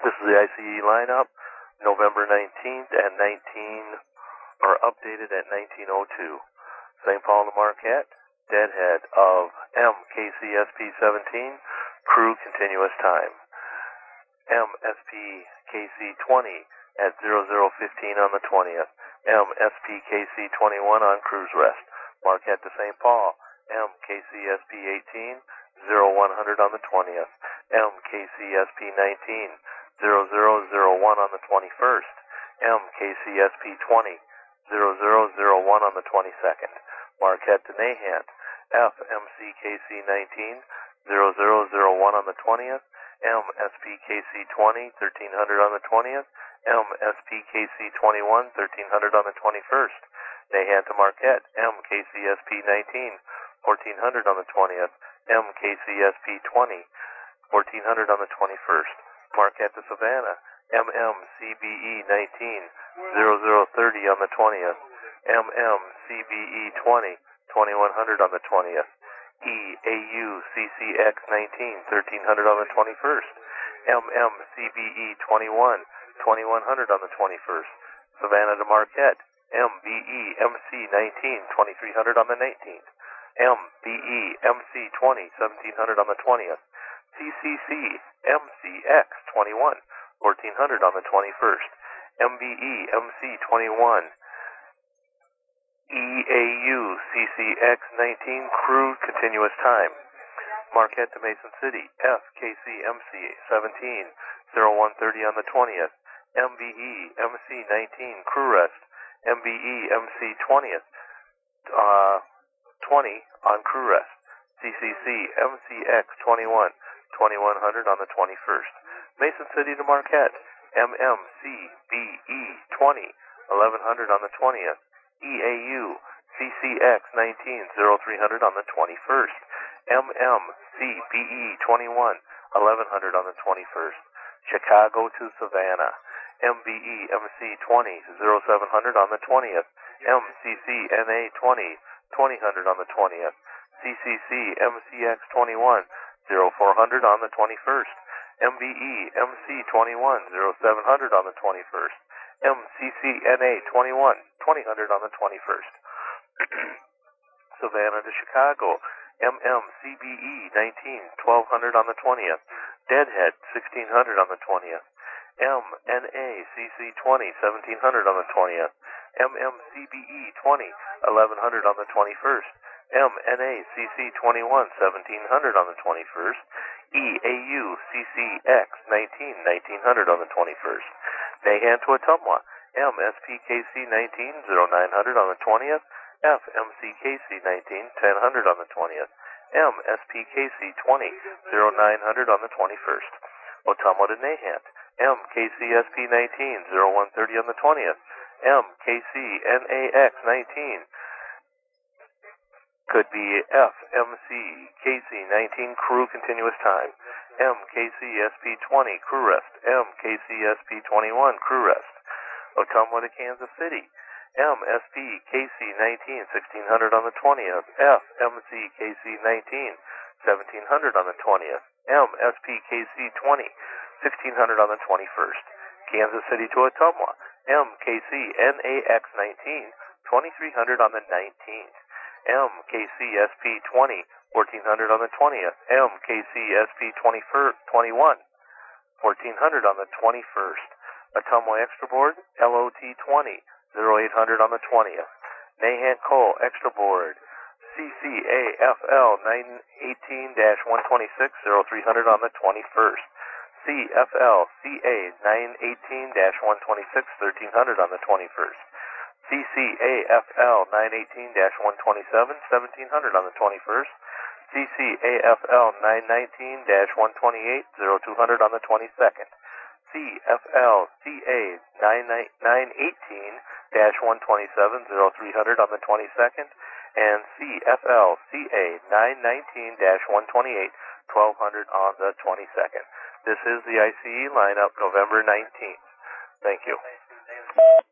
This is the ICE lineup. November 19th and 19 are updated at 1902. St. Paul to Marquette, deadhead of MKCSP-17, crew continuous time. MSPKC-20 at 00:15 on the 20th. MSPKC-21 on cruise rest. Marquette to St. Paul, MKCSP-18, 0100 on the 20th. MKCSP-19, 0001 on the 21st. MKCSP-20, 0001 on the 22nd. Marquette to Nahant, FMCKC-19, 0001 on the 20th. MSPKC-20, 1300 on the 20th. MSPKC-21, 1300 on the 21st. Nahant to Marquette, MKCSP-19, 1400 on the 20th. MKCSP-20, 1400 on the 21st. Marquette to Savannah, MMCBE-19, 0030 on the 20th. MMCBE-20, 2100 on the 20th. EAU-CCX-19, 1300 on the 21st. MMCBE-21, 2100 on the 21st. Savannah to Marquette, MBE-MC-19, 2300 on the 19th. MBE-MC-20, 1700 on the 20th. CCC-MCX-21, 1400 on the 21st. MBE-MC-21, EAU-CCX-19, crew continuous time. Marquette to Mason City, FKC-MC-17, 0130 on the 20th. MBE-MC-19, crew rest. MBE-MC-20th, 20 on crew rest. CCC-MCX-21, 2100 on the 21st. Mason City to Marquette, MMCBE-20, 1100 on the 20th. EAU-CCX-19, 0300 on the 21st. MMCBE-21, 1100 on the 21st. Chicago to Savannah, MBE-MC-20, 0700 on the 20th. MCCNA-20, 2000 on the 20th. CCC-MCX-21, 0400 on the 21st. MBE-MC-21, 0700 on the 21st. MCCNA-21, 2000 on the 21st. Savannah to Chicago, MMCBE-19, 1200 on the 20th. Deadhead, 1600 on the 20th. MNACC-20, 1700 on the 20th. MMCBE-20, 1100 on the 21st. MNACC-21, 1700 on the 21st. EAU-CCX-19, 1900 on the 21st. Nahant to Ottumwa, MSPKC-19, 0900 on the 20th. FMCKC-19, 1000 on the 20th. MSPKC-20, 0900 on the 21st. Ottumwa to Nahant, MKCSP-19, 0130 on the 20th. MKCNAX-19, could be FMCKC-19, crew continuous time. MKCSP-20, crew rest. MKCSP-21, crew rest. Ottumwa to Kansas City, MSPKC-19, 1600 on the 20th. FMCKC-19, 1700 on the 20th. MSPKC-20, 1600 on the 21st. Kansas City to Ottumwa, MKCNAX-19, 2300 on the 19th. MKCSP-20, 1400 on the 20th. MKCSP-21, 1400 on the 21st. Ottumwa Extra Board, LOT-20, 0800 on the 20th. Nahant Cole Extra Board, CCAFL 918-126, 0300 on the 21st. CFL CA 918-126, 1300 on the 21st. CCAFL 918-127, 1700 on the 21st. CCAFL 919-128, 0200 on the 22nd. CFL CA 918-127, 0300 on the 22nd. And CFL CA 919-128, 1200 on the 22nd. This is the ICE lineup, November 19th. Thank you.